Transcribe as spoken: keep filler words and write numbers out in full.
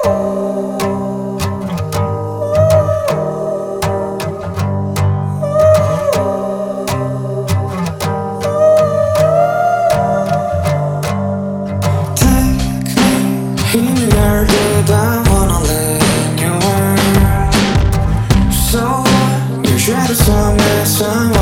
In the air, good, I wanna live in your world. So you try to solve me,